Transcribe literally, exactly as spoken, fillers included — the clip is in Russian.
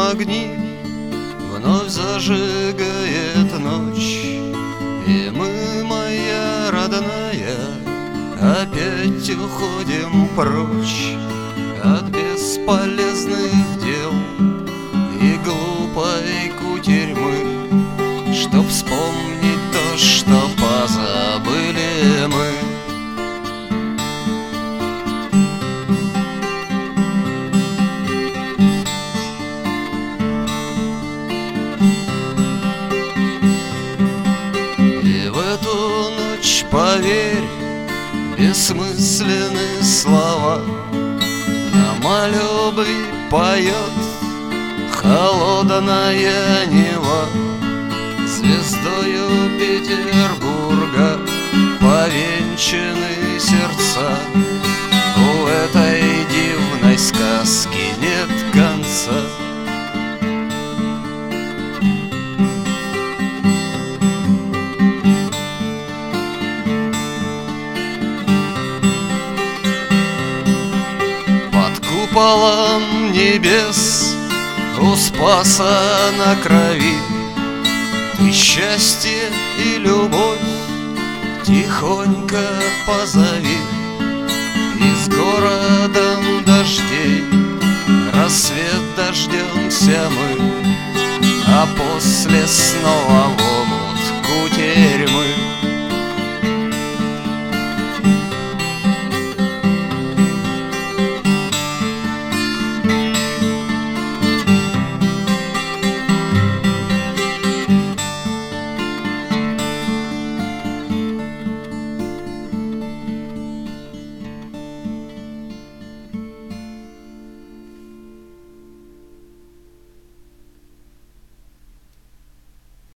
огни вновь зажигает ночь, и мы, моя родная, опять уходим прочь от бесполезных дел и глупой кутерьмы, чтоб вспомнить то, что позабыли мы. И в эту ночь, поверь, бессмысленны слова, нам о любви поет холодная Нева. Звездою Петербурга повенчаны сердца, у этой дивной сказки нет конца. Под куполом небес у Спаса на крови ты счастье и любовь тихонько позови. И с городом дождей рассвет дождемся мы, а после снова в омут кутерь